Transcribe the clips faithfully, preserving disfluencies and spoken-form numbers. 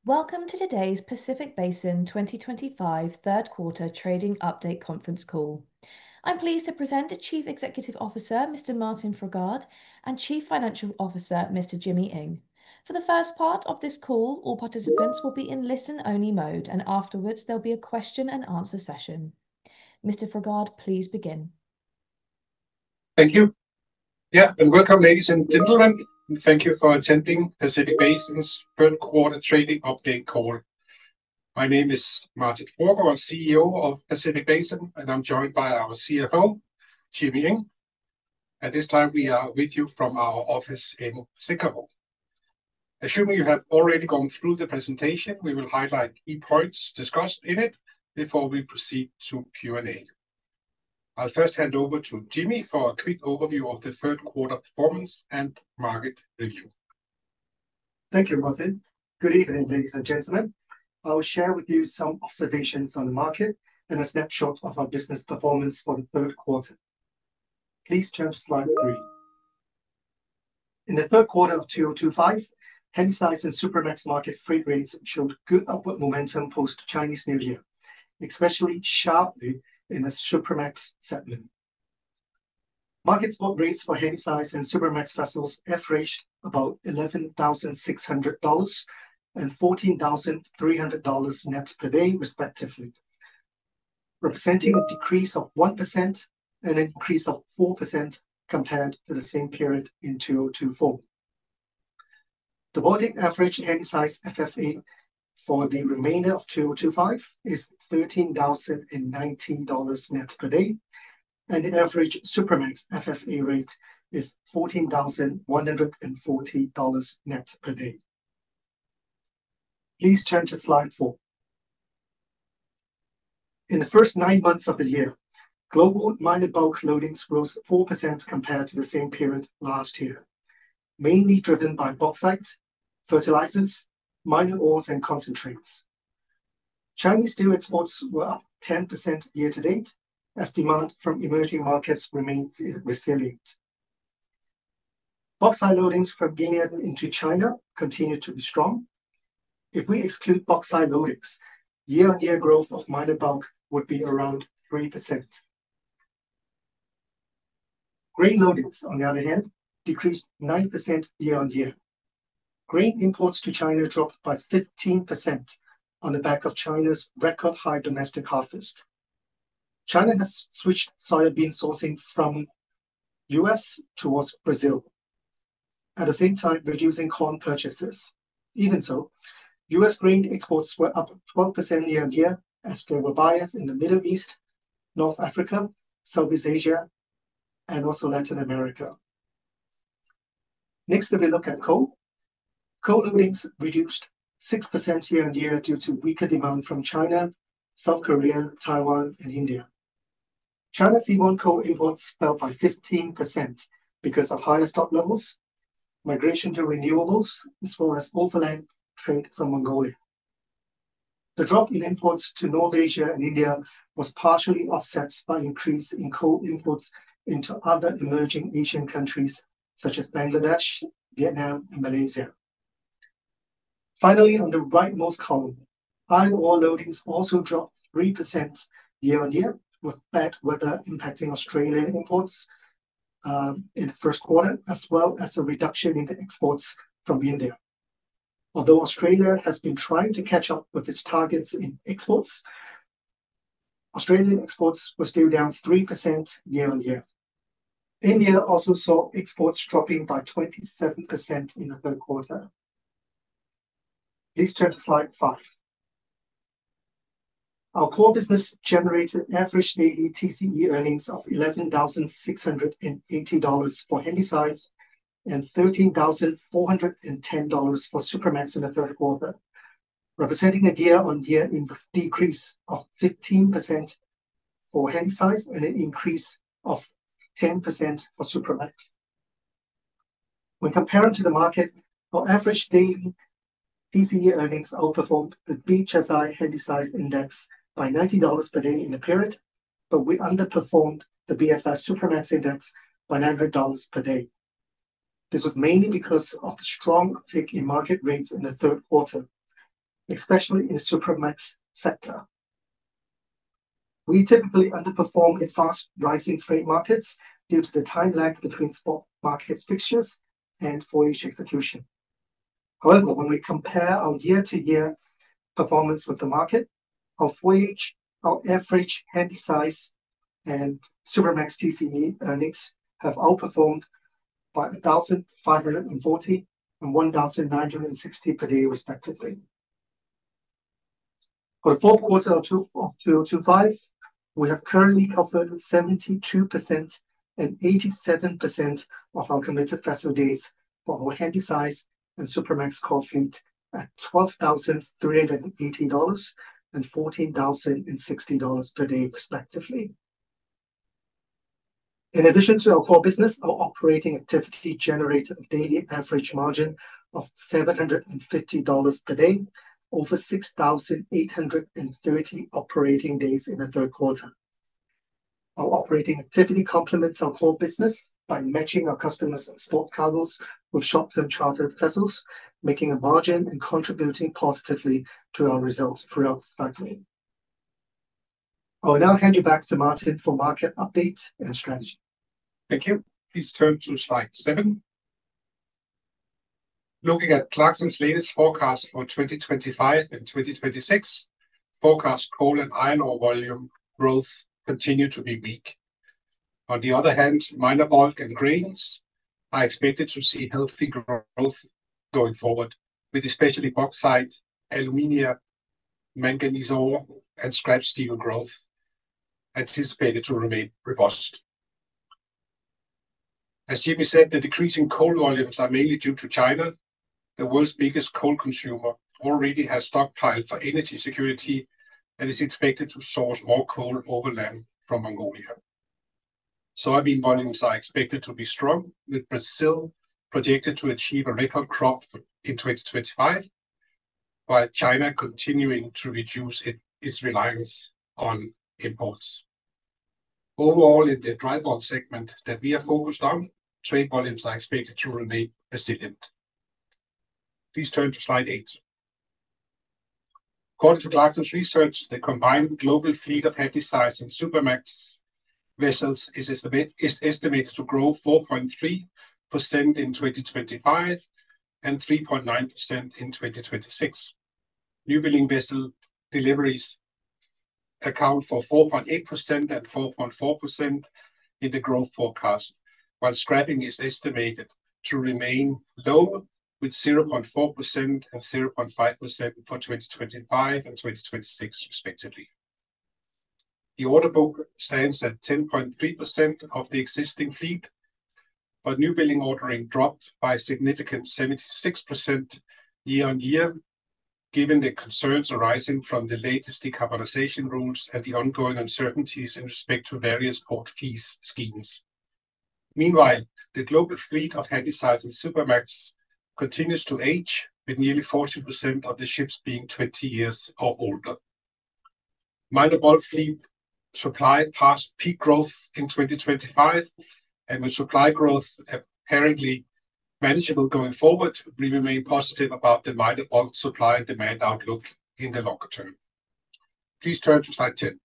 Welcome to today's Pacific Basin twenty twenty-five third quarter trading update conference call. I'm pleased to present Chief Executive Officer Mister Martin Fruergaard and Chief Financial Officer Mister Jimmy Ng. For the first part of this call, all participants will be in listen-only mode, and afterwards there'll be a question and answer session. Mister Fruergaard, please begin. Thank you. Yeah, and welcome, ladies and gentlemen. And thank you for attending Pacific Basin's third quarter trading update call. My name is Martin Fruergaard, C E O of Pacific Basin, and I'm joined by our C F O, Jimmy Ng. At this time, we are with you from our office in Singapore. Assuming you have already gone through the presentation, we will highlight key points discussed in it before we proceed to Q and A. I'll first hand over to Jimmy for a quick overview of the third quarter performance and market review. Thank you, Martin. Good evening, ladies and gentlemen. I will share with you some observations on the market and a snapshot of our business performance for the third quarter. Please turn to slide three. In the third quarter of two thousand twenty-five, Handysize and Supramax market freight rates showed good upward momentum post-Chinese New Year, especially sharply in the Supramax segment. Market spot rates for Handysize and Supramax vessels averaged about eleven thousand six hundred dollars and fourteen thousand three hundred dollars net per day, respectively, representing a decrease of one percent and an increase of four percent compared to the same period in two thousand twenty-four. The Baltic average Handysize F F A for the remainder of two thousand twenty-five is thirteen thousand nineteen dollars net per day, and the average Supramax F F A rate is fourteen thousand one hundred forty dollars net per day. Please turn to slide four. In the first nine months of the year, global minor bulk loadings rose four percent compared to the same period last year, mainly driven by bauxite, fertilizers, minor ores and concentrates. Chinese steel exports were up ten percent year-to-date as demand from emerging markets remains resilient. Bauxite loadings from Guinea into China continue to be strong. If we exclude bauxite loadings, year-on-year growth of minor bulk would be around three percent. Grain loadings, on the other hand, decreased nine percent year-on-year. Grain imports to China dropped by fifteen percent on the back of China's record high domestic harvest. China has switched soybean sourcing from U S towards Brazil, at the same time reducing corn purchases. Even so, U S grain exports were up twelve percent year-on-year as there were buyers in the Middle East, North Africa, Southeast Asia, and also Latin America. Next, if we look at coal, coal loadings reduced six percent year-on-year due to weaker demand from China, South Korea, Taiwan, and India. China seaborne coal imports fell by fifteen percent because of higher stock levels, migration to renewables, as well as overland trade from Mongolia. The drop in imports to North Asia and India was partially offset by an increase in coal imports into other emerging Asian countries such as Bangladesh, Vietnam, and Malaysia. Finally, on the rightmost column, iron ore loadings also dropped three percent year-on-year, with bad weather impacting Australian imports um, in the first quarter, as well as a reduction in the exports from India. Although Australia has been trying to catch up with its targets in exports, Australian exports were still down three percent year-on-year. India also saw exports dropping by twenty-seven percent in the third quarter. Please turn to slide five. Our core business generated average daily T C E earnings of eleven thousand six hundred eighty dollars for Handysize and thirteen thousand four hundred ten dollars for Supramax in the third quarter, representing a year-on-year decrease of fifteen percent for Handysize and an increase of ten percent for Supramax. When comparing to the market, our average daily T C E earnings outperformed the B H S I Handysize Index by ninety dollars per day in the period, but we underperformed the B S I Supramax Index by nine hundred dollars per day. This was mainly because of the strong uptick in market rates in the third quarter, especially in the Supramax sector. We typically underperform in fast rising freight markets due to the time lag between spot market fixtures and voyage execution. However, when we compare our year-to-year performance with the market, our voyage, our average handysize and Supramax T C E earnings have outperformed by one thousand five hundred forty and one thousand nine hundred sixty per day, respectively. For the fourth quarter of two thousand twenty-five, we have currently covered seventy-two percent and eighty-seven percent of our committed vessel days for our handysize and Supramax core fleet at twelve thousand three hundred eighty dollars and fourteen thousand sixty dollars per day, respectively. In addition to our core business, our operating activity generated a daily average margin of seven hundred fifty dollars per day, over six thousand eight hundred thirty operating days in the third quarter. Our operating activity complements our core business by matching our customers' spot cargoes with short-term chartered vessels, making a margin and contributing positively to our results throughout the cycle. I will now hand you back to Martin for market update and strategy. Thank you. Please turn to slide seven. Looking at Clarksons' latest forecast for twenty twenty-five and twenty twenty-six, forecast coal and iron ore volume growth continue to be weak. On the other hand, minor bulk and grains are expected to see healthy growth going forward, with especially bauxite, alumina, manganese ore, and scrap steel growth anticipated to remain robust. As Jimmy said, the decreasing coal volumes are mainly due to China. The world's biggest coal consumer already has stockpiled for energy security and is expected to source more coal overland from Mongolia. Soybean volumes are expected to be strong, with Brazil projected to achieve a record crop in twenty twenty-five, while China continuing to reduce it, its reliance on imports. Overall, in the dry bulk segment that we are focused on, trade volumes are expected to remain resilient. Please turn to slide eight. According to Clarksons research, the combined global fleet of handysize and Supramax vessels is, estimate, is estimated to grow four point three percent in twenty twenty-five and three point nine percent in twenty twenty-six. Newbuilding vessel deliveries account for four point eight percent and four point four percent in the growth forecast, while scrapping is estimated to remain low with zero point four percent and zero point five percent for twenty twenty-five and twenty twenty-six, respectively. The order book stands at ten point three percent of the existing fleet, but newbuilding ordering dropped by a significant seventy-six percent year on year, given the concerns arising from the latest decarbonization rules and the ongoing uncertainties in respect to various port fees schemes. Meanwhile, the global fleet of handysize and Supramax continues to age, with nearly forty percent of the ships being twenty years or older. Minor bulk fleet supply passed peak growth in twenty twenty-five, and with supply growth apparently manageable going forward, we remain positive about the minor bulk supply and demand outlook in the longer term. Please turn to slide ten.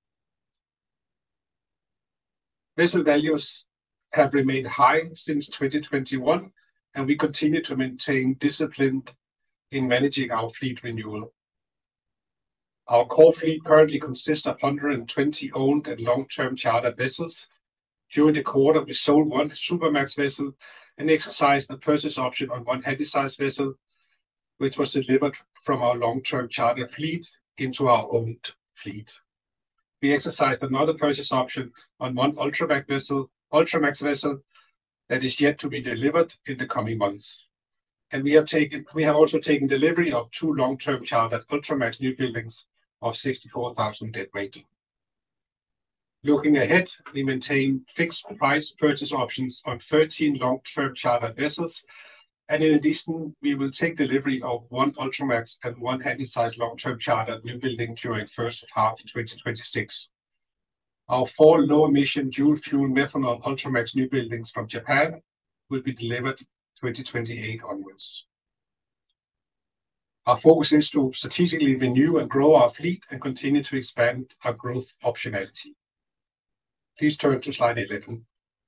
Vessel values have remained high since twenty twenty-one, and we continue to maintain discipline in managing our fleet renewal. Our core fleet currently consists of one hundred twenty owned and long-term chartered vessels. During the quarter, we sold one Supramax vessel and exercised a purchase option on one handysize vessel, which was delivered from our long-term charter fleet into our owned fleet. We exercised another purchase option on one Ultramax vessel, Ultramax vessel that is yet to be delivered in the coming months. And we have taken, we have also taken delivery of two long-term chartered Ultramax newbuildings of sixty-four thousand deadweight. Looking ahead, we maintain fixed price purchase options on thirteen long-term chartered vessels, and in addition, we will take delivery of one Ultramax and one handysize long-term chartered newbuilding during first half twenty twenty-six. Our four low-emission dual-fuel methanol Ultramax newbuildings from Japan will be delivered twenty twenty-eight onwards. Our focus is to strategically renew and grow our fleet and continue to expand our growth optionality. Please turn to slide eleven.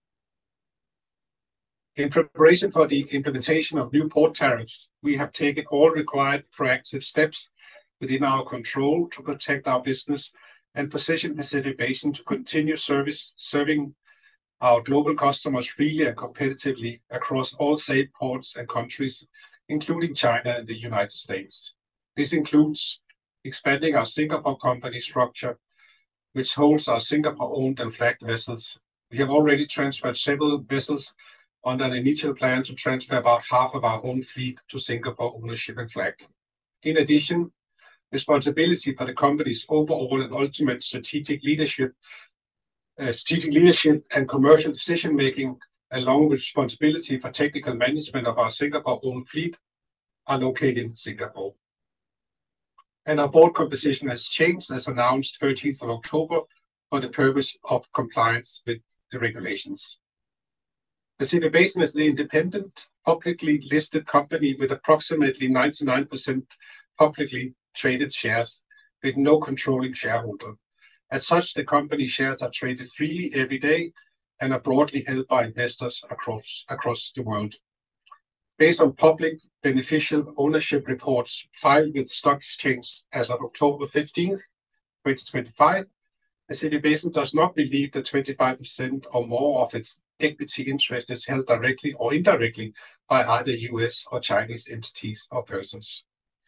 In preparation for the implementation of new port tariffs, we have taken all required proactive steps within our control to protect our business and position Pacific Basin to continue service, serving our global customers freely and competitively across all safe ports and countries, including China and the United States. This includes expanding our Singapore company structure, which holds our Singapore-owned and flagged vessels. We have already transferred several vessels under an initial plan to transfer about half of our own fleet to Singapore ownership and flag. In addition, responsibility for the company's overall and ultimate strategic leadership, uh, strategic leadership and commercial decision-making, along with responsibility for technical management of our Singapore-owned fleet, are located in Singapore. And our board composition has changed, as announced thirteenth of October, for the purpose of compliance with the regulations. Pacific Basin is an independent, publicly listed company with approximately ninety-nine percent publicly traded shares with no controlling shareholder. As such, the company shares are traded freely every day and are broadly held by investors across, across the world. Based on public beneficial ownership reports filed with the stock exchange as of October fifteenth, twenty twenty-five, Pacific Basin does not believe that twenty-five percent or more of its equity interest is held directly or indirectly by either U S or Chinese entities or persons.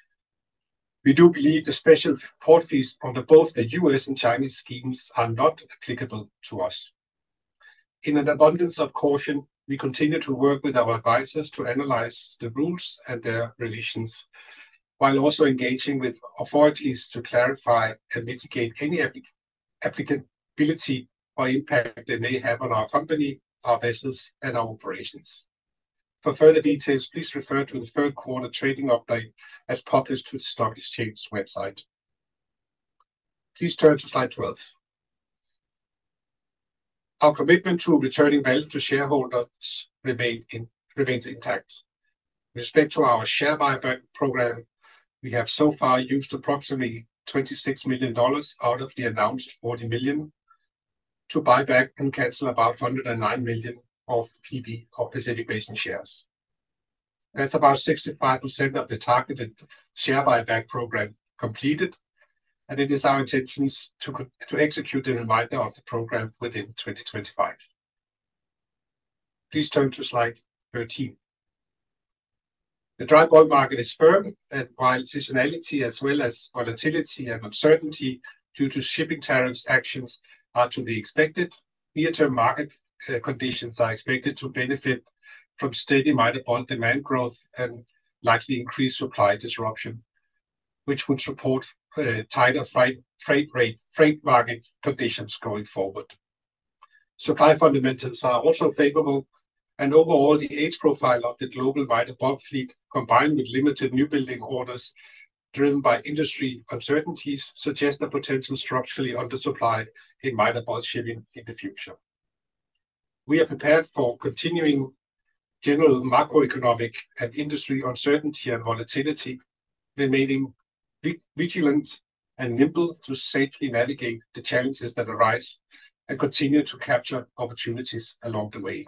We do believe the special port fees under both the U S and Chinese schemes are not applicable to us. In an abundance of caution, we continue to work with our advisors to analyze the rules and their relations, while also engaging with authorities to clarify and mitigate any applic applicability or impact they may have on our company, our vessels, and our operations. For further details, please refer to the third quarter trading update as published to the stock exchange website. Please turn to slide twelve. Our commitment to returning value to shareholders remain in, remains intact. With respect to our share buyback program, we have so far used approximately twenty-six million dollars out of the announced forty million dollars to buy back and cancel about one hundred nine million dollars of P B or Pacific Basin shares. That's about sixty-five percent of the targeted share buyback program completed, and it is our intentions to, to execute the remainder of the program within twenty twenty-five. Please turn to slide thirteen. The dry bulk market is firm, and while seasonality as well as volatility and uncertainty due to shipping tariffs actions are to be expected, near-term market uh, conditions are expected to benefit from steady minor bulk demand growth and likely increased supply disruption, which would support uh, tighter freight, freight rate, freight market conditions going forward. Supply fundamentals are also favorable, and overall the age profile of the global minor bulk fleet, combined with limited newbuilding orders driven by industry uncertainties, suggest a potential structurally undersupply in minor bulk shipping in the future. We are prepared for continuing general macroeconomic and industry uncertainty and volatility, remaining vigilant and nimble to safely navigate the challenges that arise and continue to capture opportunities along the way.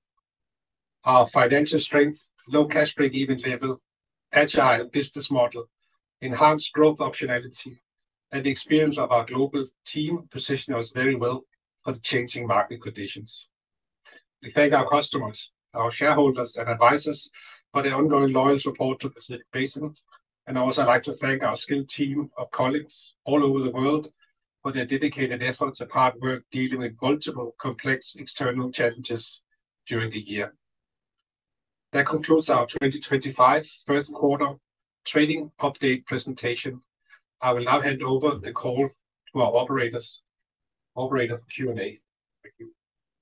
Our financial strength, low cash break-even level, agile business model, enhanced growth optionality, and the experience of our global team position us very well for the changing market conditions. We thank our customers, our shareholders and advisors for their ongoing loyal support to Pacific Basin. And also I'd like to thank our skilled team of colleagues all over the world for their dedicated efforts and hard work dealing with multiple complex external challenges during the year. That concludes our twenty twenty-five first quarter trading update presentation. I will now hand over the call to our operators, operator for Q and A. Thank you.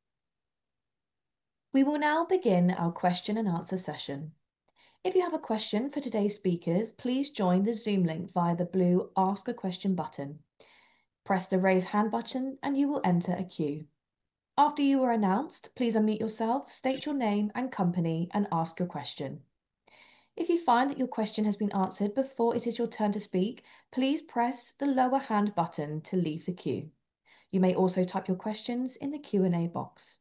We will now begin our question and answer session. If you have a question for today's speakers, please join the Zoom link via the blue Ask a Question button. Press the Raise Hand button and you will enter a queue. After you are announced, please unmute yourself, state your name and company, and ask your question. If you find that your question has been answered before it is your turn to speak, please press the lower hand button to leave the queue. You may also type your questions in the Q and A box.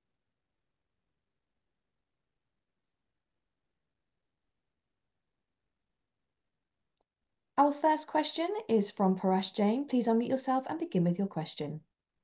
Our first question is from Parash Jain. Please unmute yourself and begin with your question.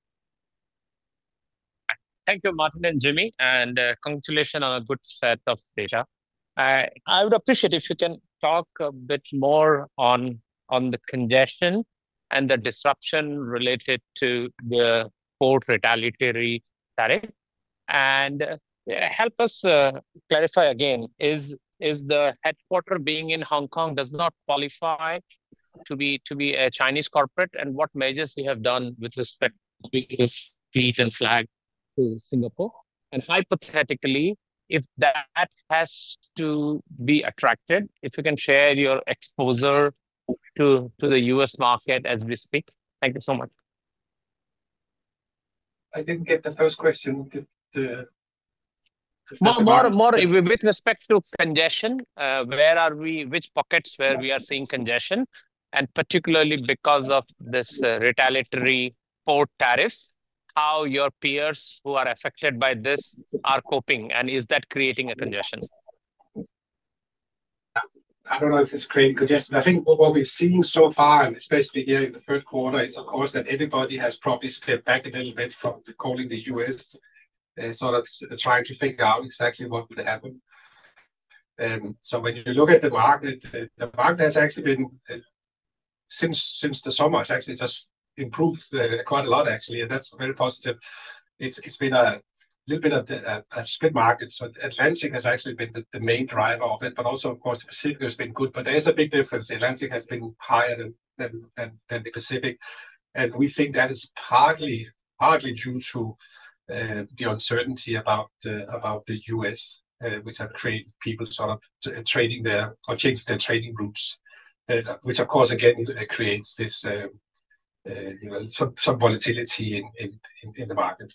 Thank you, Martin and Jimmy, and uh, congratulations on a good set of data. I I would appreciate if you can talk a bit more on on the congestion and the disruption related to the port retaliatory tariff, and uh, help us uh, clarify again. Is is the headquarter being in Hong Kong does not qualify to be to be a Chinese corporate, and what measures you have done with respect to the fleet and flag to Singapore? And hypothetically, if that has to be attracted, if you can share your exposure to, to the U S market as we speak. Thank you so much. I didn't get the first question. The, the, more, more, more with respect to congestion, uh, where are we, which pockets where we are seeing congestion, and particularly because of this uh, retaliatory port tariffs, how your peers who are affected by this are coping, and is that creating a congestion? I don't know if it's creating congestion. I think what we've seen so far, and especially here in the third quarter, is of course that everybody has probably stepped back a little bit from the, calling the U S, uh, sort of trying to figure out exactly what would happen. Um, so when you look at the market, uh, the market has actually been, uh, since since the summer, it's actually just improved uh, quite a lot, actually, and that's very positive. It's It's been a little bit of the, uh, a split market. So Atlantic has actually been the, the main driver of it, but also, of course, the Pacific has been good. But there is a big difference. The Atlantic has been higher than than, than, than the Pacific. And we think that is partly partly due to uh, the uncertainty about, uh, about the U S, uh, which have created people sort of t- trading their, or changed their trading routes, uh, which, of course, again, uh, creates this uh, uh, you know, some, some volatility in, in, in the market.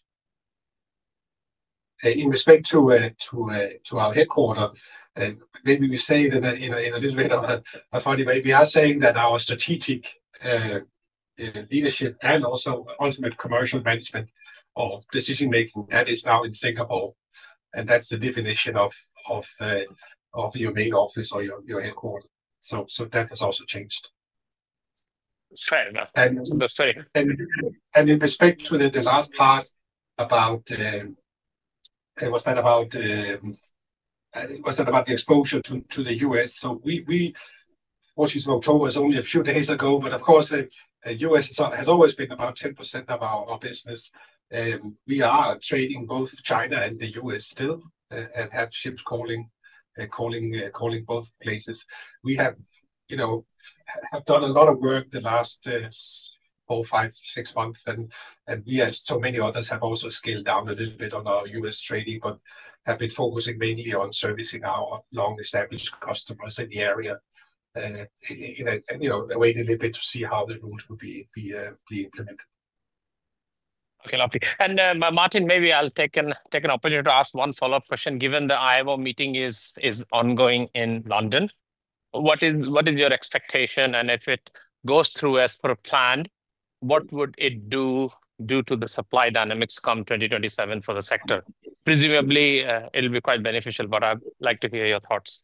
Uh, in respect to uh, to uh, to our headquarter, uh, maybe we say it in a, in a, in a little bit of a, a funny way. We are saying that our strategic uh, uh, leadership and also ultimate commercial management or decision making, that is now in Singapore, and that's the definition of of uh, of your main office or your, your headquarter. So so that has also changed. Fair enough. And So that's fair. and and in respect to the, the last part about. Um, Was that about um, was that about the exposure to, to the U S? So we we fourteenth of October is only a few days ago, but of course, uh, U S has always been about ten percent of our, our business. Um, we are trading both China and the U S still, uh, and have ships calling uh, calling uh, calling both places. We have, you know, have done a lot of work the last. Uh, four, five, six months, and and we, as so many others, have also scaled down a little bit on our U S trading, but have been focusing mainly on servicing our long-established customers in the area, uh, in a, you know, wait a little bit to see how the rules will be be uh, be implemented. Okay, lovely. And uh, Martin, maybe I'll take an take an opportunity to ask one follow-up question. Given the I M O meeting is is ongoing in London, what is what is your expectation, and if it goes through as per planned, what would it do due to the supply dynamics come twenty twenty-seven for the sector? Presumably, uh, it'll be quite beneficial, but I'd like to hear your thoughts.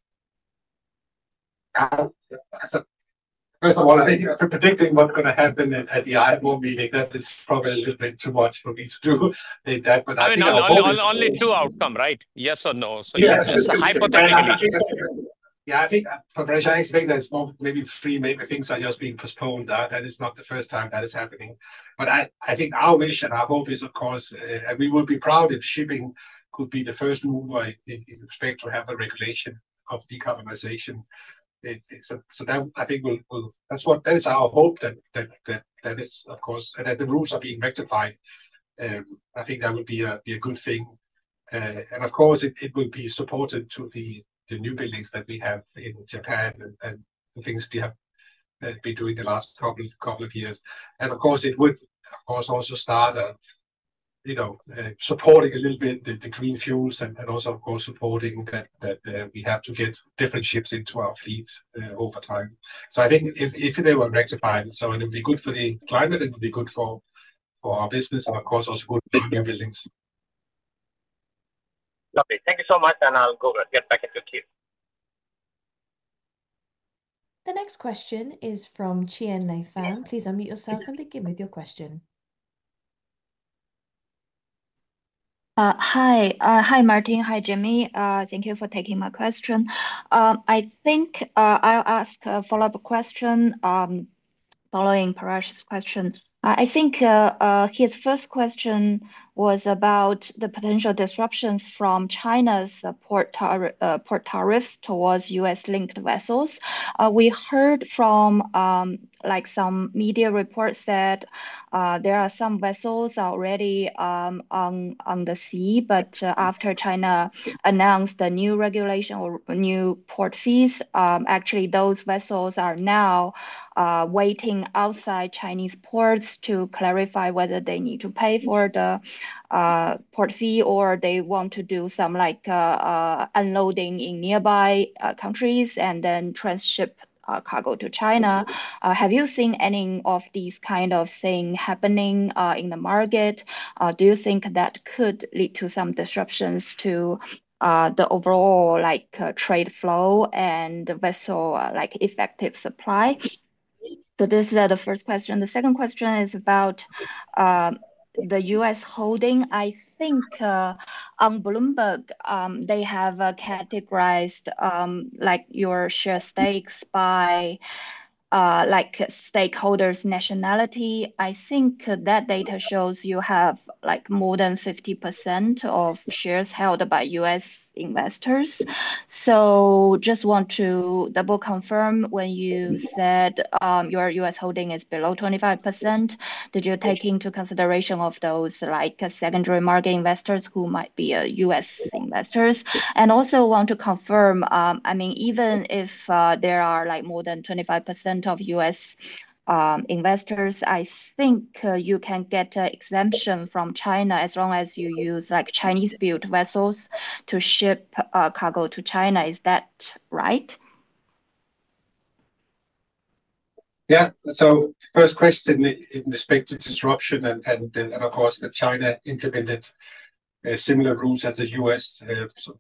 Uh, so, first of all, I think for predicting what's going to happen at the I M O meeting, that is probably a little bit too much for me to do in that. But I, I mean, think only, only, is, only two outcome, right? Yes or no? So yeah, just hypothetically. Yeah, I think for British, I expect there's more, maybe three, maybe things are just being postponed. Uh, that is not the first time that is happening. But I, I think our wish and our hope is, of course, uh, and we would be proud if shipping could be the first mover in, in respect to have a regulation of decarbonization. It, so, so that I think will will that's what that is our hope that that that that is, of course, and that the rules are being rectified. Um, I think that would be a be a good thing, uh, and of course it, it will be supported to the the new buildings that we have in Japan and, and the things we have uh, been doing the last couple couple of years. And of course, it would, of course, also start a, you know, uh, supporting a little bit the, the green fuels, and, and also, of course, supporting that that uh, we have to get different ships into our fleet uh, over time. So I think if, if they were rectified, so it would be good for the climate, it would be good for, for our business, and of course also good for new buildings. Lovely. Thank you so much, and I'll go get back into queue. The next question is from Chien Lei Fan. Please unmute yourself and begin with your question. Uh, hi, uh, hi, Martin. Hi, Jimmy. Uh, thank you for taking my question. Um, I think uh, I'll ask a follow-up question um, following Parash's question. Uh, I think uh, uh, his first question was about the potential disruptions from China's uh, port, tar uh, port tariffs towards U S-linked vessels. Uh, we heard from um, like some media reports that uh, there are some vessels already um, on on the sea, but uh, after China announced the new regulation or new port fees, um, actually those vessels are now uh, waiting outside Chinese ports to clarify whether they need to pay for the uh, port fee or they want to do some like uh, uh, unloading in nearby uh, countries and then transship Uh, cargo to China. Uh, have you seen any of these kind of thing happening uh, in the market? Uh, do you think that could lead to some disruptions to uh, the overall like uh, trade flow and vessel uh, like effective supply? So this is uh, the first question. The second question is about uh, the U S holding. I think uh, on Bloomberg, um, they have uh, categorized um, like your share stakes by uh, like stakeholders' nationality. I think that data shows you have like more than fifty percent of shares held by U S investors. So just want to double confirm when you said um, your U S holding is below twenty-five percent, did you take into consideration of those like secondary market investors who might be uh, U S investors? And also want to confirm, um, I mean, even if uh, there are like more than twenty-five percent of U S um, investors, I think uh, you can get an exemption from China as long as you use like Chinese-built vessels to ship uh, cargo to China. Is that right? Yeah. So first question in respect to disruption and and, and of course that China implemented uh, similar rules as the U S. Uh, so,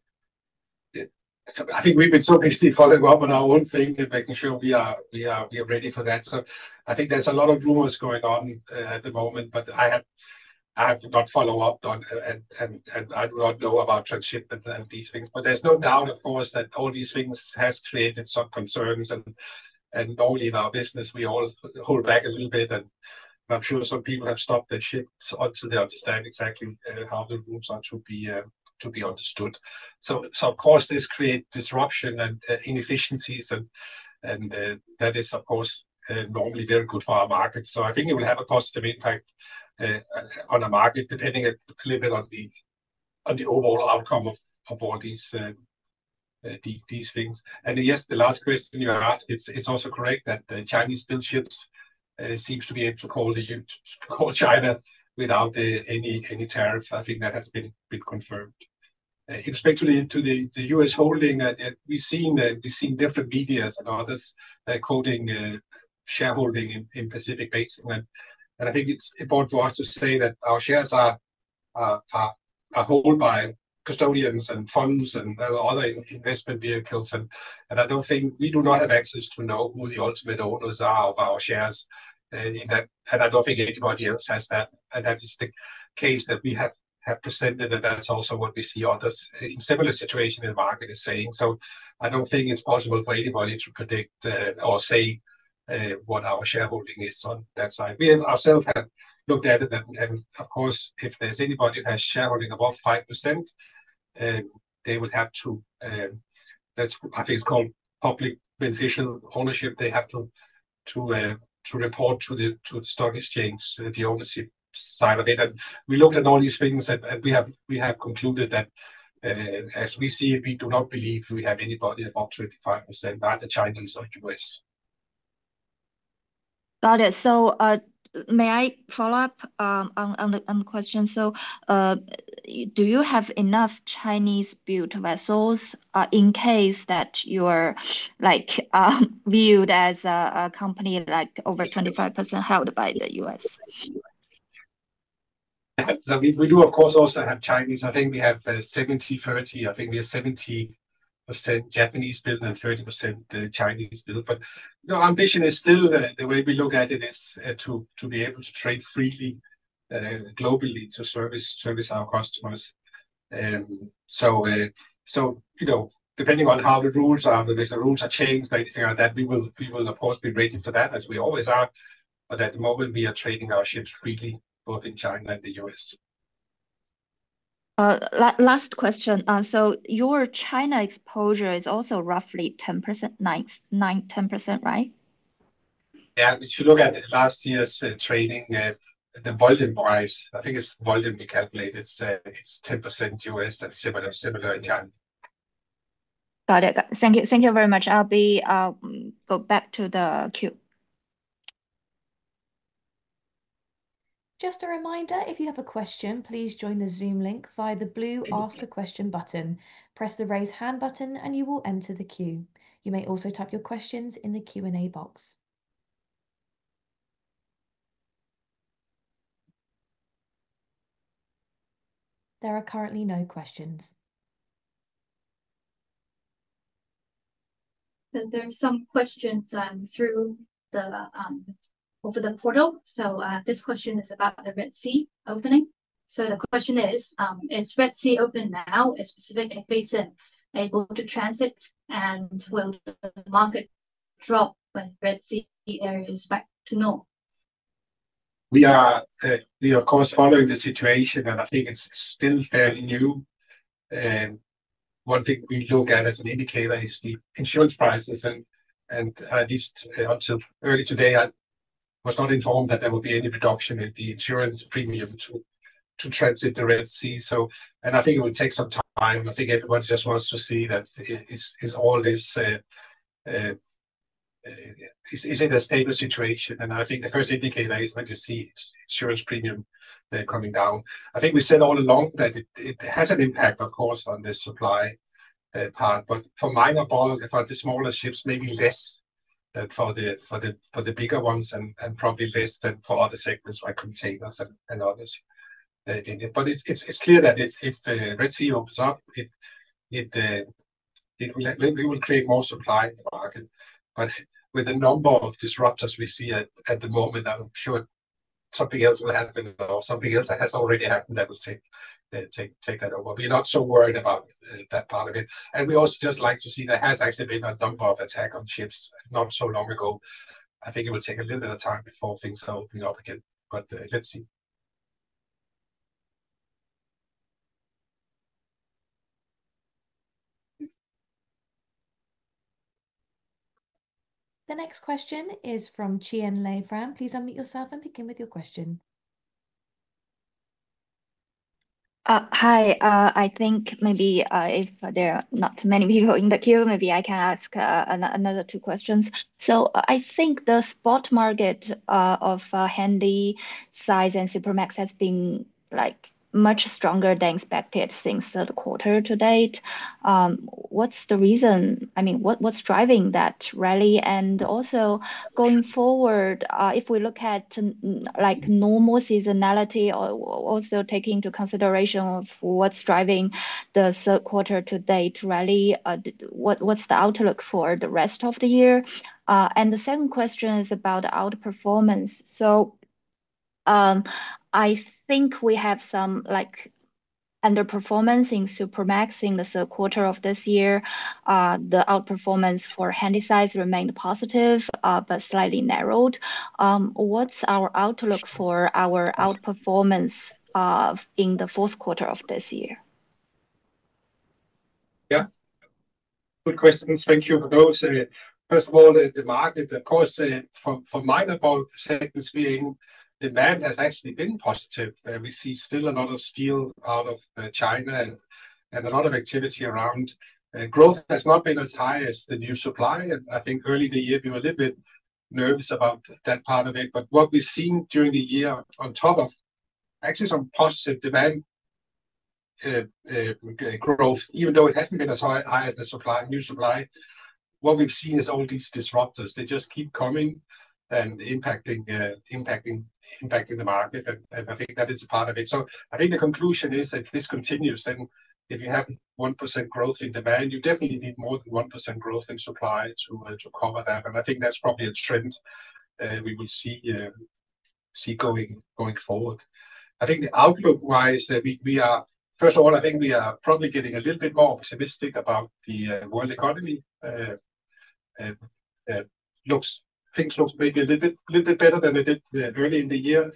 so I think we've been so busy following up on our own thing and making sure we are we are we are ready for that. So I think there's a lot of rumors going on uh, at the moment, but I have I have not followed up on and and and I do not know about transshipment and these things. But there's no doubt, of course, that all these things has created some concerns, and and normally in our business we all hold back a little bit, and I'm sure some people have stopped their ships until they understand exactly uh, how the rules are to be uh, to be understood. So, so of course, this creates disruption and uh, inefficiencies, and and uh, that is of course uh, normally very good for our market. So I think it will have a positive impact uh, on a market, depending a little bit on the on the overall outcome of of all these. Uh, Uh, these, these things. And yes, the last question you asked, it's it's also correct that the Chinese built ships uh, seems to be able to call the to call China without uh, any any tariff. I think that has been been confirmed. Uh, in respect to the to the, the U S holding, uh, we've seen uh, we've seen different medias and others uh, quoting uh, shareholding in, in Pacific Basin, and, and I think it's important for us to say that our shares are are are, are held by custodians and funds and other investment vehicles, and and I don't think we do not have access to know who the ultimate owners are of our shares uh, in that, and I don't think anybody else has that, and that is the case that we have have presented, and that's also what we see others in similar situation in the market is saying. So I don't think it's possible for anybody to predict uh, or say uh, what our shareholding is on that side. We ourselves have looked at it, and, and of course, if there's anybody who has shareholding above five percent, um, they would have to. Um, that's I think it's called public beneficial ownership. They have to to uh, to report to the to the stock exchange uh, the ownership side of it. And we looked at all these things, and, and we have we have concluded that uh, as we see it, we do not believe we have anybody above twenty-five percent, either Chinese or U S. Got it. So, uh, may I follow up um, on, on, the, on the question? So uh, do you have enough Chinese-built vessels uh, in case that you're like um, viewed as a, a company like over twenty-five percent held by the U S? So we, we do, of course, also have Chinese. I think we have uh, seventy thirty. I think we are seventy percent Japanese built and thirty percent uh, Chinese built. But you know, our ambition is still uh, the way we look at it is uh, to to be able to trade freely uh, globally to service service our customers. Um, so uh, so you know, depending on how the rules are, if the rules are changed or anything like that, we will we will of course be ready for that, as we always are. But at the moment, we are trading our ships freely, both in China and the U S. Uh, la last question. Uh, so your China exposure is also roughly ten percent, nine, nine, ten percent, right? Yeah, if you look at last year's uh, trading, uh, the volume wise, I think it's volume we calculate. It's uh, it's ten percent U S and similar similar in China. Got it. Got, thank you. Thank you very much. I'll be uh go back to the queue. Just a reminder, if you have a question, please join the Zoom link via the blue Ask a Question button. Press the raise hand button and you will enter the queue. You may also type your questions in the Q and A box. There are currently no questions. There's some questions um, through the um, over the portal. So uh, this question is about the Red Sea opening. So the question is, um, is Red Sea open now? Is Pacific Basin able to transit? And will the market drop when Red Sea area is back to normal? We are, uh, we are of course following the situation, and I think it's still fairly new. And one thing we look at as an indicator is the insurance prices, and and at least uh, until early today, I was not informed that there will be any reduction in the insurance premium to to transit the Red Sea. So, and I think it will take some time. I think everyone just wants to see that is is all this uh, uh, is, is in a stable situation. And I think the first indicator is when you see insurance premium uh, coming down. I think we said all along that it, it has an impact, of course, on the supply uh, part, but for minor bulk, for the smaller ships, maybe less than for the for the for the bigger ones, and, and probably less than for other segments like containers and, and others. Uh, in it. But it's it's it's clear that if if uh, Red Sea opens up, it it uh, it will it will create more supply in the market. But with the number of disruptors we see at, at the moment, I'm sure something else will happen, or something else that has already happened that will take uh, take take that over. We're not so worried about uh, that part of it, and we also just like to see there has actually been a number of attacks on ships not so long ago. I think it will take a little bit of time before things are opening up again, but uh, let's see. The next question is from Chien Lei Fran. Please unmute yourself and begin with your question. Uh, hi, uh, I think maybe uh, if there are not too many people in the queue, maybe I can ask uh, an another two questions. So uh, I think the spot market uh, of uh, handy size and Supramax has been like much stronger than expected since third quarter to date. Um, what's the reason? I mean, what, what's driving that rally? And also going forward, uh, if we look at mm, like normal seasonality, or also taking into consideration of what's driving the third quarter to date rally, uh, what, what's the outlook for the rest of the year? Uh, and the second question is about outperformance. So um, I think we have some like underperformance in Supramax in the third quarter of this year. Uh, the outperformance for Handysize remained positive, uh, but slightly narrowed. Um, what's our outlook for our outperformance uh, in the fourth quarter of this year? Yeah, good questions. Thank you for those. Uh, first of all, uh, the market, of course, uh, for, for minor bulk segments being, demand has actually been positive. Uh, we see still a lot of steel out of uh, China, and, and a lot of activity around. Uh, growth has not been as high as the new supply, and I think early in the year we were a little bit nervous about that part of it. But what we've seen during the year, on top of actually some positive demand uh, uh, growth, even though it hasn't been as high, high as the supply, new supply, what we've seen is all these disruptors. They just keep coming and impacting, uh, impacting, impacting the market, and, and I think that is a part of it. So I think the conclusion is that if this continues, then if you have one percent growth in demand, you definitely need more than one percent growth in supply to uh, to cover that. And I think that's probably a trend uh, we will see uh, see going going forward. I think the outlook-wise, uh, we we are first of all, I think we are probably getting a little bit more optimistic about the uh, world economy. Uh, uh, uh, looks things look maybe a little bit little bit better than they did uh, early in the year.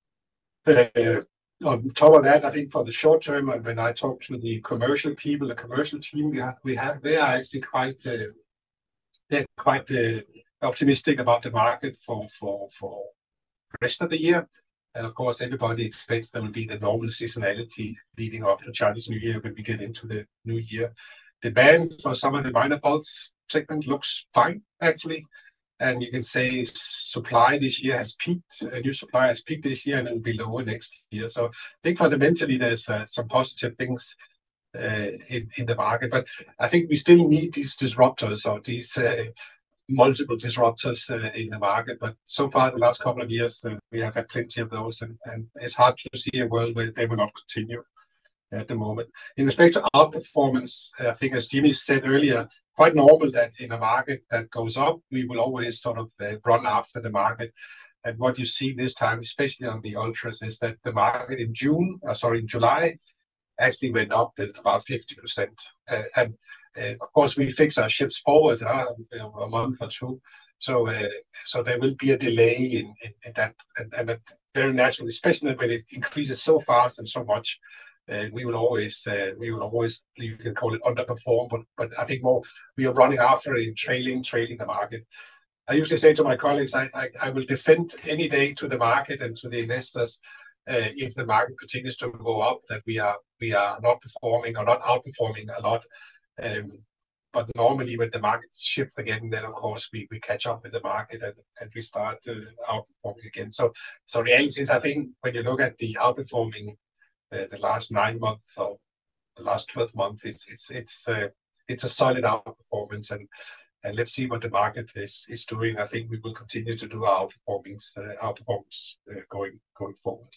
Uh, On top of that, I think for the short term, when I talk to the commercial people, the commercial team we have, we have they are actually quite uh, they're quite uh, optimistic about the market for for for the rest of the year. And of course, everybody expects there will be the normal seasonality leading up to Chinese New Year when we get into the new year. Demand for some of the minor bulks segment looks fine actually. And you can say supply this year has peaked, a new supply has peaked this year and it will be lower next year. So I think fundamentally there's uh, some positive things uh, in, in the market, but I think we still need these disruptors or these uh, multiple disruptors uh, in the market. But so far the last couple of years, uh, we have had plenty of those, and, and it's hard to see a world where they will not continue at the moment. In respect to outperformance, I think as Jimmy said earlier, quite normal that in a market that goes up, we will always sort of uh, run after the market. And what you see this time, especially on the ultras, is that the market in June, uh, sorry, in July, actually went up with about fifty percent. Uh, and uh, of course, we fix our ships forward uh, a month or two. So uh, so there will be a delay in, in, in that. And, and that very naturally, especially when it increases so fast and so much, Uh, we will always, uh, we will always, you can call it underperform, but but I think more we are running after it, trailing, trailing the market. I usually say to my colleagues, I, I, I will defend any day to the market and to the investors uh, if the market continues to go up, that we are we are not performing or not outperforming a lot. Um, but normally when the market shifts again, then of course we, we catch up with the market and, and we start uh, outperforming again. So so reality is, I think when you look at the outperforming Uh, the last nine months or the last twelve months, it's it's it's uh, it's a solid outperformance, and and let's see what the market is is doing. I think we will continue to do our outperformance uh, outperformance uh, going going forward.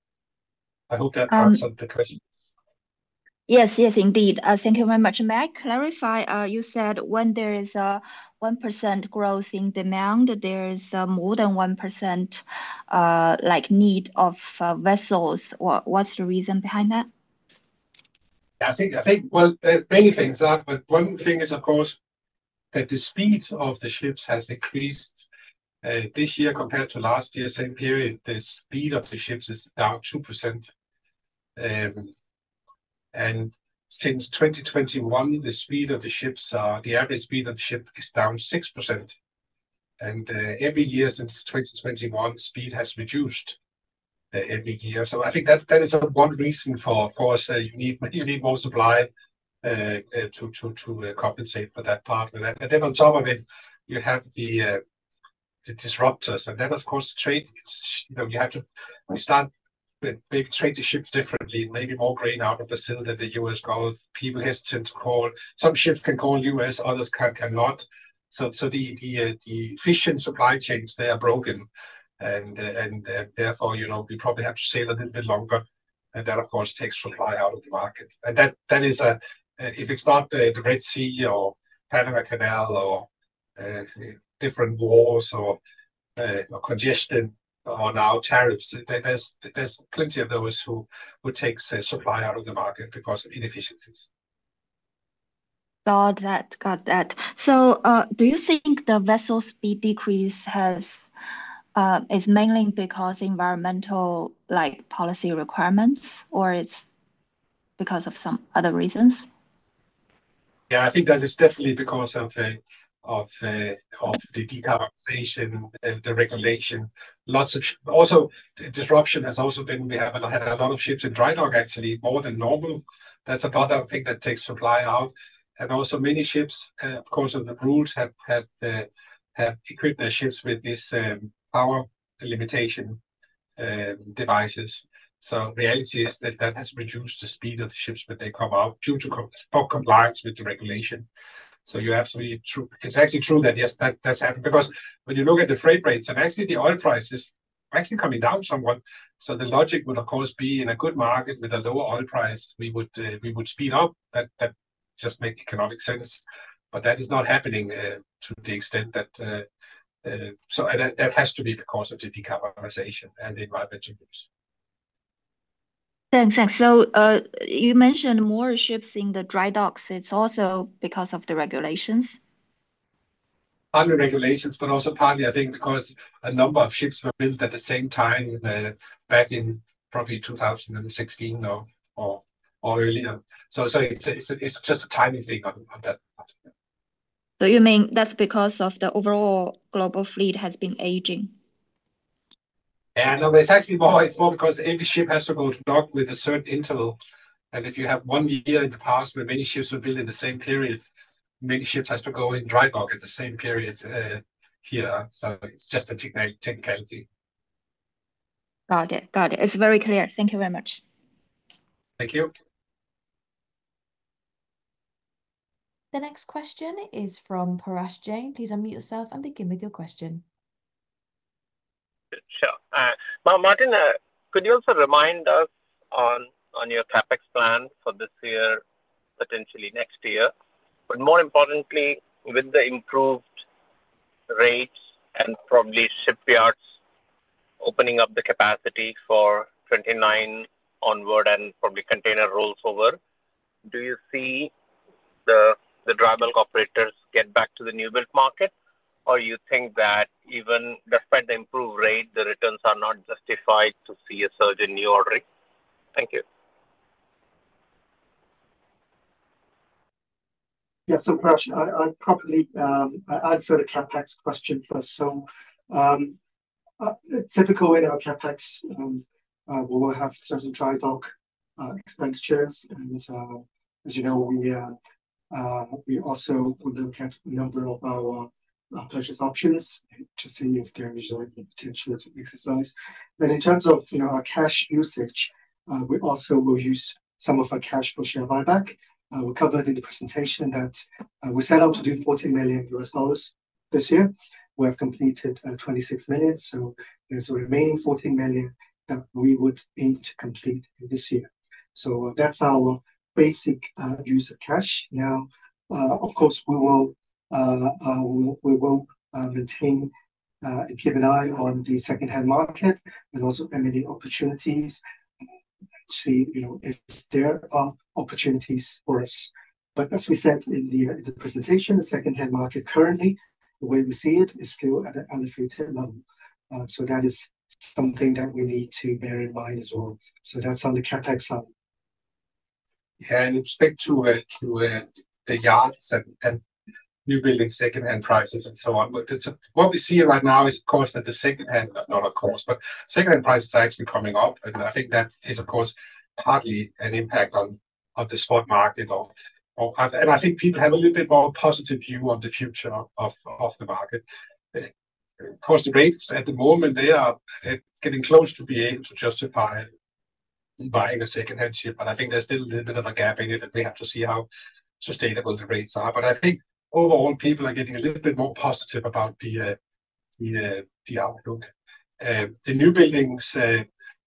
I hope that Um, answered the questions. Yes, yes, indeed. Uh, thank you very much. May I clarify? Uh, you said when there is a one percent growth in demand, there is uh, more than one percent uh, like need of uh, vessels. What, what's the reason behind that? I think I think well, there are many things are, but one thing is of course that the speed of the ships has increased uh, this year compared to last year, same period. The speed of the ships is down two percent. Um, And since twenty twenty-one, the speed of the ships, uh, the average speed of the ship is down six percent. And uh, every year since twenty twenty-one, speed has reduced uh, every year. So I think that that is a one reason for, of course, uh, you need you need more supply uh, uh, to to to uh, compensate for that part of that. And then on top of it, you have the uh, the disruptors, and then of course trade. You know, you have to we start. Maybe trade the ships differently, maybe more grain out of Brazil than the U S Gulf. People hesitant to call. Some ships can call U S, others can cannot. So, so the the uh, the efficient supply chains, they are broken, and uh, and uh, therefore, you know, we probably have to sail a little bit longer, and that of course takes supply out of the market. And that that is a uh, if it's not uh, the Red Sea or Panama Canal or uh, different wars or, uh, or congestion, or now tariffs, there's there's plenty of those who who takes uh, supply out of the market because of inefficiencies. Got that, got that. So, uh, do you think the vessel speed decrease has uh, is mainly because environmental like policy requirements, or it's because of some other reasons? Yeah, I think that is definitely because of uh, of uh, of the decarbonization, uh, the regulation. Lots of also the disruption has also been. We have had a lot of ships in dry dock actually more than normal. That's another thing that takes supply out, and also many ships, uh, of course, of the rules have have uh, have equipped their ships with this um, power limitation um, devices. So reality is that that has reduced the speed of the ships when they come out due to com- compliance with the regulation. So you're absolutely true. It's actually true that yes, that does happen, because when you look at the freight rates and actually the oil prices are actually coming down somewhat. So the logic would of course be in a good market with a lower oil price, we would uh, we would speed up. That that just make economic sense, but that is not happening uh, to the extent that. Uh, uh, so that, that has to be because of the decarbonization and the environmental use. Thanks, thanks. So, uh, you mentioned more ships in the dry docks. It's also because of the regulations. Partly regulations, but also partly, I think, because a number of ships were built at the same time uh, back in probably two thousand sixteen or or, or earlier. So, so it's it's it's just a timing thing on, on that. So you mean that's because of the overall global fleet has been aging? Yeah, no, but it's actually more. It's more because every ship has to go to dock with a certain interval, and if you have one year in the past where many ships were built in the same period, many ships has to go in dry dock at the same period uh, here. So it's just a techn- technicality. Got it, got it. It's very clear. Thank you very much. Thank you. The next question is from Parash Jain. Please unmute yourself and begin with your question. Sure. Uh, Ma- Martin, uh, could you also remind us on on your capex plan for this year, potentially next year, but more importantly, with the improved rates and probably shipyards opening up the capacity for twenty-nine onward and probably container rolls over, do you see the the dry bulk operators get back to the new build market? Or you think that even despite the improved rate, the returns are not justified to see a surge in new ordering? Thank you. Yeah, so Parash, I, I probably um, I answer the capex question first. So, um, uh, typical in our capex, um, uh, we will have certain dry dock uh, expenditures, and uh, as you know, we uh, uh, we also will look at a number of our uh, purchase options to see if there is a potential to exercise. And in terms of you know our cash usage, uh, we also will use some of our cash for share buyback. Uh, we covered in the presentation that uh, we set out to do forty million U S dollars this year. We have completed uh, twenty-six million, so there's a remaining fourteen million that we would aim to complete in this year. So uh, that's our basic uh, use of cash. Now, uh, of course, we will uh, uh, we, we will uh, maintain uh, and keep an eye on the second-hand market and also M and A opportunities. See, you know, if there are opportunities for us. But as we said in the in the presentation, the second-hand market currently, the way we see it, is still at an elevated level. Uh, so that is something that we need to bear in mind as well. So that's on the capex side. Yeah, in respect to uh, to uh, the yards and, and new building second-hand prices and so on. But it's a, what we see right now is, of course, that the second-hand, not of course, but second-hand prices are actually coming up, and I think that is, of course, partly an impact on on the spot market. Or, or and I think people have a little bit more positive view on the future of of the market. Uh, of course, the rates at the moment they are getting close to be able to justify buying a second-hand ship, but I think there's still a little bit of a gap in it, and we have to see how sustainable the rates are. But I think overall, people are getting a little bit more positive about the uh, the, uh, the outlook. Uh, the new buildings, uh,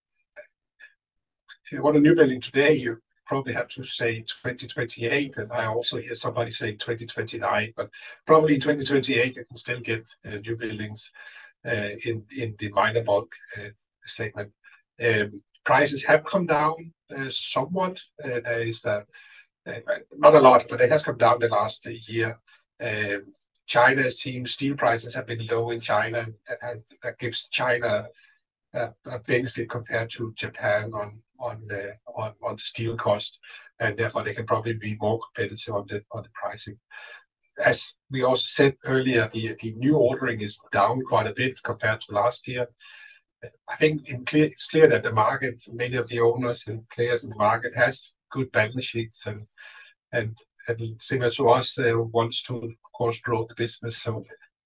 if you want a new building today, you probably have to say twenty twenty-eight, and I also hear somebody saying twenty twenty-nine, but probably in twenty twenty-eight you can still get uh, new buildings uh, in, in the minor bulk uh, segment. Um, prices have come down uh, somewhat. Uh, there is uh, uh, not a lot, but it has come down the last year. Um, China seems steel prices have been low in China, and that gives China a, a benefit compared to Japan on on the on, on the steel cost, and therefore they can probably be more competitive on the on the pricing. As we also said earlier, the the new ordering is down quite a bit compared to last year. I think in clear, it's clear that the market, many of the owners and players in the market has good balance sheets, and and, and similar to us, uh, wants to, of course, grow the business. So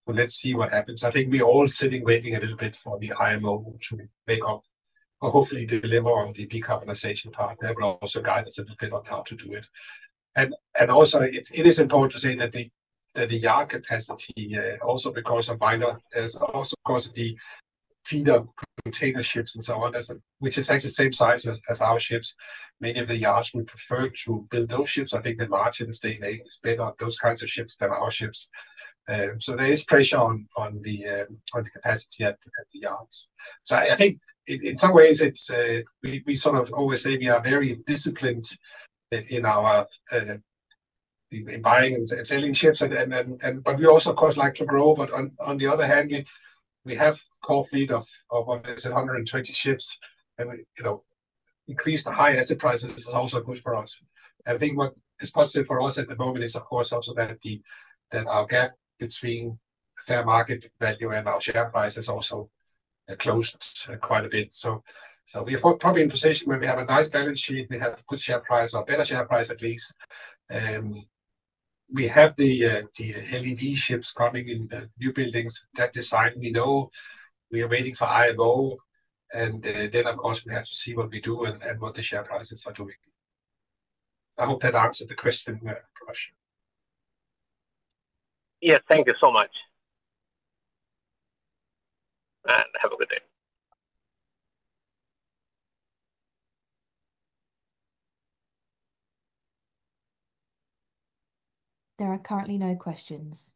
So let's see what happens. I think we're all sitting waiting a little bit for the I M O to make up or hopefully deliver on the decarbonization part. That will also guide us a little bit on how to do it. And and also it, it is important to say that the that the yard capacity uh, also because of minor, as also because of the feeder container ships and so on, as a, which is actually the same size as, as our ships. Many of the yards would prefer to build those ships. I think the margins they make is better on those kinds of ships than our ships. Um, so there is pressure on on the um, on the capacity at, at the yards. So I, I think in, in some ways it's uh, we we sort of always say we are very disciplined in, in our uh, in buying and selling ships, and, and and and but we also of course like to grow. But on on the other hand, we we have core fleet of of what is it, one hundred twenty ships, and we, you know, increase the high asset prices is also good for us. And I think what is positive for us at the moment is of course also that the that our gap between fair market value and our share price is also uh, closed uh, quite a bit. So, so we are probably in a position where we have a nice balance sheet, we have good share price or better share price at least. Um, we have the uh, the L E V ships coming in uh, new buildings. That design we know. We are waiting for I M O, and uh, then of course we have to see what we do and, and what the share prices are doing. I hope that answered the question, uh, Prakash. Yes, thank you so much. And have a good day. There are currently no questions.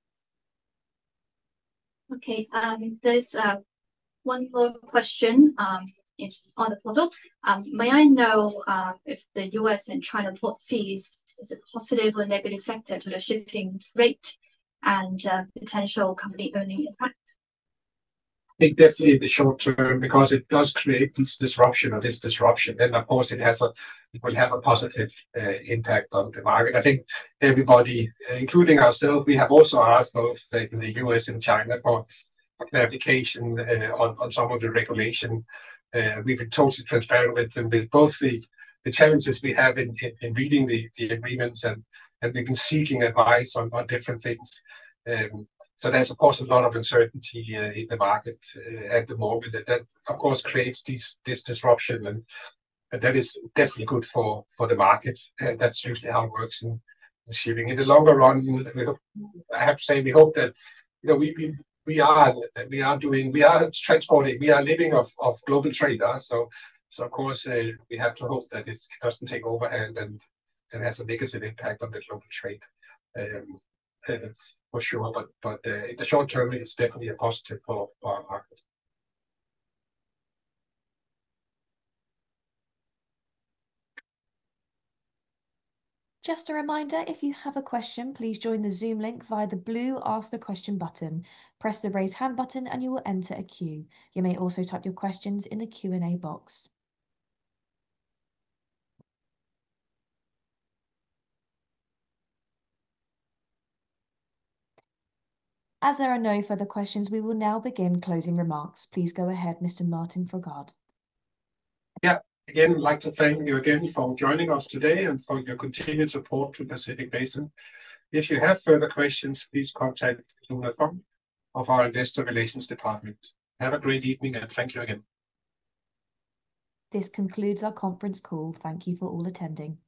Okay, um, there's uh, one more question um, in, on the portal. Um, may I know uh, if the U S and China port fees is a positive or negative factor to the shipping rate and uh, potential company earning impact? I think definitely in the short term, because it does create this disruption or this disruption, then of course it has a it will have a positive uh, impact on the market. I think everybody, uh, including ourselves, we have also asked both uh, in the U S and China for, for clarification uh, on, on some of the regulation. Uh, we've been totally transparent with them with both the, the challenges we have in, in, in reading the, the agreements, and, and we've been seeking advice on, on different things. Um, So there's of course a lot of uncertainty uh, in the market uh, at the moment. That, that of course creates this this disruption, and, and that is definitely good for for the market. Uh, that's usually how it works in, in shipping. In the longer run, we hope, I have to say we hope that you know we we, we are we are doing we are transporting we are living of of global trade. Huh? So so of course uh, we have to hope that it, it doesn't take overhand and and has a negative impact on the global trade. Um, uh, for sure, but but uh, in the short term, it's definitely a positive for, for our market. Just a reminder, if you have a question, please join the Zoom link via the blue Ask a Question button. Press the raise hand button and you will enter a queue. You may also type your questions in the Q and A box. As there are no further questions, we will now begin closing remarks. Please go ahead, Mister Martin Froggaard. Yeah, again, I'd like to thank you again for joining us today and for your continued support to Pacific Basin. If you have further questions, please contact Luna Fong of our Investor Relations Department. Have a great evening and thank you again. This concludes our conference call. Thank you for all attending.